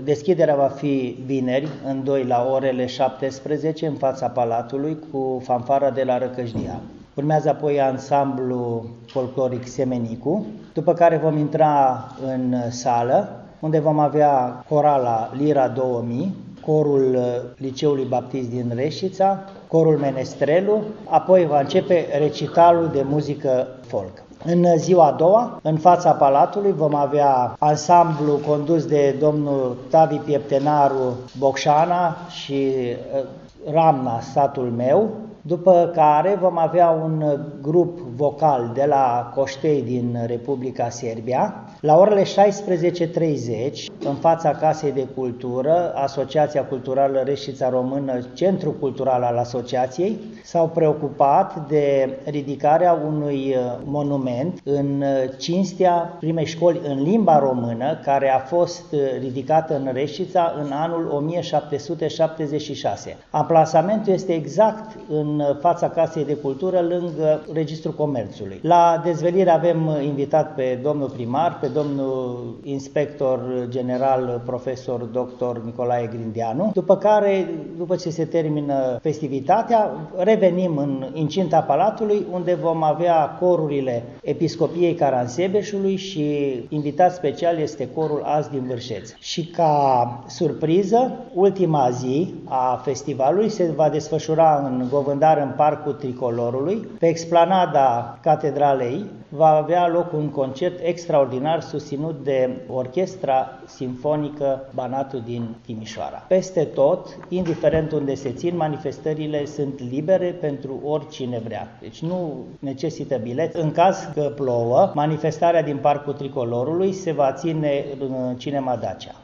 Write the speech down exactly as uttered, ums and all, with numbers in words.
Deschiderea va fi vineri, în doi la orele șaptesprezece, în fața Palatului, cu fanfara de la Răcășdia. Urmează apoi ansamblu folcloric Semenicu, după care vom intra în sală, unde vom avea corala Lira două mii, corul Liceului Baptist din Reșița, corul Menestrelu, apoi va începe recitalul de muzică folk. În ziua a doua, în fața Palatului, vom avea ansamblu condus de domnul Tavi Pieptenaru Bocșana și Ramna, satul meu, după care vom avea un grup vocal de la Coștei din Republica Serbia. La orele șaisprezece și treizeci, în fața Casei de Cultură, Asociația Culturală Reșița Română, Centru Cultural al Asociației, s-au preocupat de ridicarea unui monument în cinstea primei școli în limba română, care a fost ridicată în Reșița în anul o mie șapte sute șaptezeci și șase. Amplasamentul este exact în fața Casei de Cultură, lângă Registrul Comerțului. La dezvelire avem invitat pe domnul primar, pe domnul inspector general, profesor doctor Nicolae Grindeanu, după care, după ce se termină festivitatea, revenim în incinta Palatului, unde vom avea corurile Episcopiei Caransebeșului și invitat special este corul Azi din Vârșeț. Și ca surpriză, ultima zi a festivalului se va desfășura în Govândare, în Parcul Tricolorului. Pe explanada Catedralei va avea loc un concert extraordinar susținut de Orchestra Simfonică Banatul din Timișoara. Peste tot, indiferent unde se țin, manifestările sunt libere pentru oricine vrea. Deci nu necesită bilet. În caz că plouă, manifestarea din Parcul Tricolorului se va ține în Cinema Dacia.